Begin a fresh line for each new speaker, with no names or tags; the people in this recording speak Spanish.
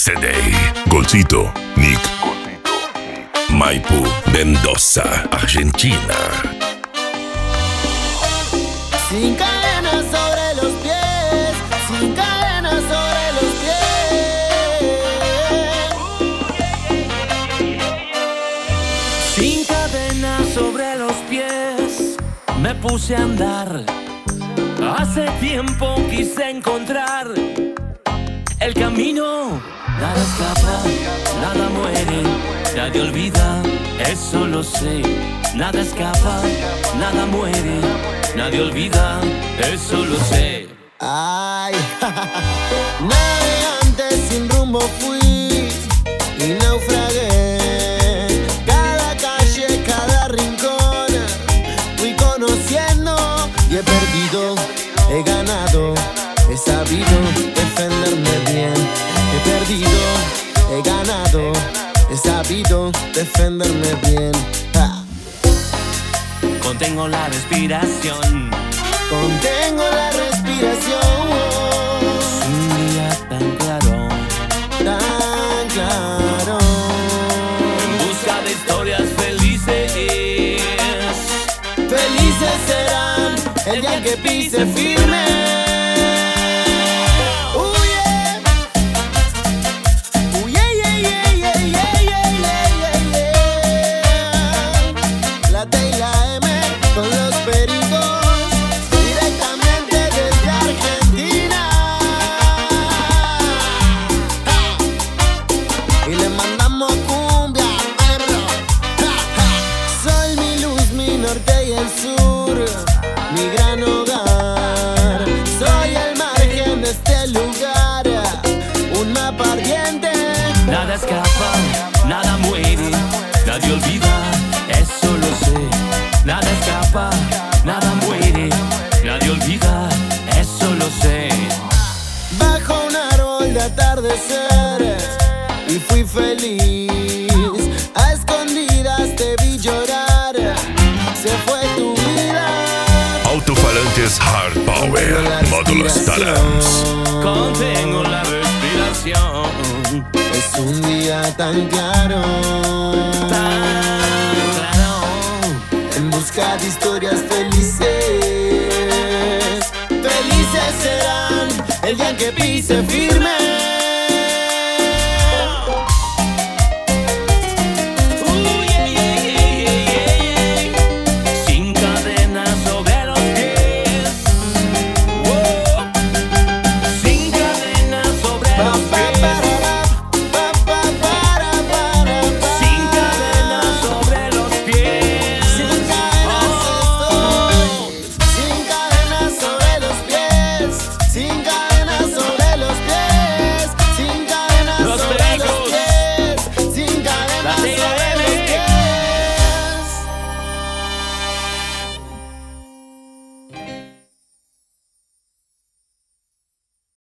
CD, Golcito, Nick, Maipú, Mendoza, Argentina.
Sin cadenas sobre los pies, sin cadenas sobre los pies. Sin cadenas sobre los pies, me puse a andar. Hace tiempo quise encontrar el camino. Nada escapa, nada muere, nadie olvida, eso lo sé. Nada escapa, nada muere, nadie olvida, eso lo sé. Ay, navegante sin rumbo fui y naufragué. Cada calle, cada rincón fui conociendo y he perdido, he ganado, he sabido defenderme bien. He perdido, he ganado, he sabido defenderme bien. Contengo la respiración, contengo la respiración. Un día tan claro, tan claro. En busca de historias felices, felices serán el día que pise firme. Mi gran hogar, soy el margen de este lugar, un mapa ardiente. Nada escapa, nada muere, nadie olvida, eso lo sé. Nada escapa, nada muere, nadie olvida, eso lo sé. Bajo un árbol de atardecer y fui feliz, a escondidas te vi llorar, se fue tu vida.
Altofalantes Hard Power, módulos Talams.
Contengo la respiración. Es un día tan claro, tan claro. En busca de historias felices, felices serán el día que pise firme.